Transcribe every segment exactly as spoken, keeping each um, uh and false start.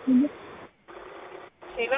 ሄሎ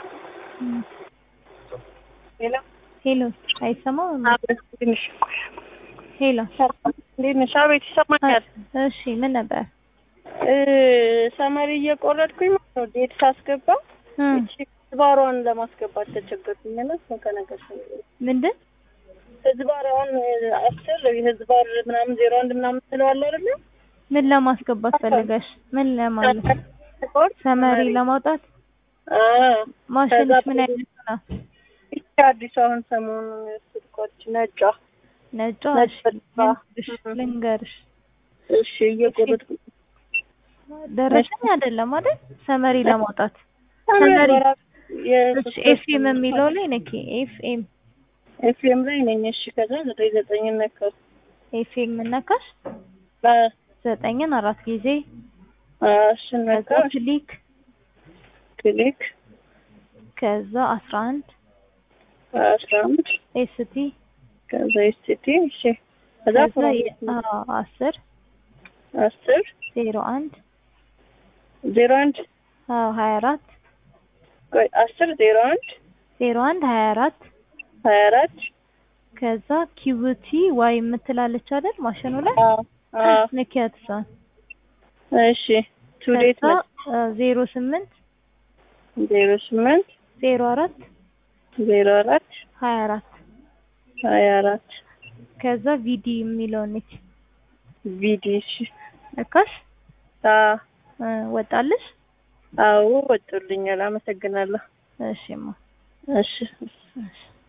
ሄሎ ሄሎ አይሰማም? ትንሽ ሄሎ እንዴት ነሽ? አቤት ይሰማኛል። እሺ ምን ነበር? ሰመሪ እየቆረጥኩኝ ማለት ነው። ዴት ሳስገባ እቺ ዝባሯን ለማስገባት ተቸገርኩኝ እና እሱን ከነገርሽ ምንድን ዝባሯን አስር የዝባር ምናምን ዜሮ አንድ ምናምን ትለዋል አይደል? ምን ለማስገባት ፈልገሽ? ምን ለማለት? ሰመሪ ለማውጣት? አዎ ማሽንሽ ምን አይነት ነው? እቺ አዲስ አሁን ሰሞኑን ስልኮች ነጯ ነጯ? እሺ ልንገርሽ። እሺ እየቆረጥኩ ደረሰኝ አይደለም አይደል? ሰመሪ ለማውጣት ሰመሪ እሺ ኤፍኤም የሚለው ላይ ነኪ። ኤፍኤም ኤፍኤም ላይ ነኝ። እሺ ከዛ ዘጠኝ ዘጠኝ ነካው። ኤፍኤም ነካሽ? ዘጠኝን አራት ጊዜ እሺ ነካው። ክሊክ ክሊክ ከዛ አስራ አንድ አስራ አንድ ኤስቲ ከዛ ኤስቲ እሺ ከዛ አስር አስር ዜሮ አንድ ዜሮ አንድ አዎ ሀያ አራት ቆይ አስር ዜሮ አንድ ዜሮ አንድ ሀያ አራት ሀያ አራት ከዛ ኪዩቲ ዋይ የምትላለች አይደል ማሽኑ ላይ? አዎ ነኪያት እሷን። እሺ ቱዴት ነው ዜሮ ስምንት ዜሮ ስምንት ዜሮ አራት ዜሮ አራት ሀያ አራት ሀያ አራት ከዛ ቪዲ የሚለው ነች። ቪዲ እሺ ነካሽ? አዎ ወጣልሽ? አዎ ወጥቶልኛል። አመሰግናለሁ። እሺማ እሺ እሺ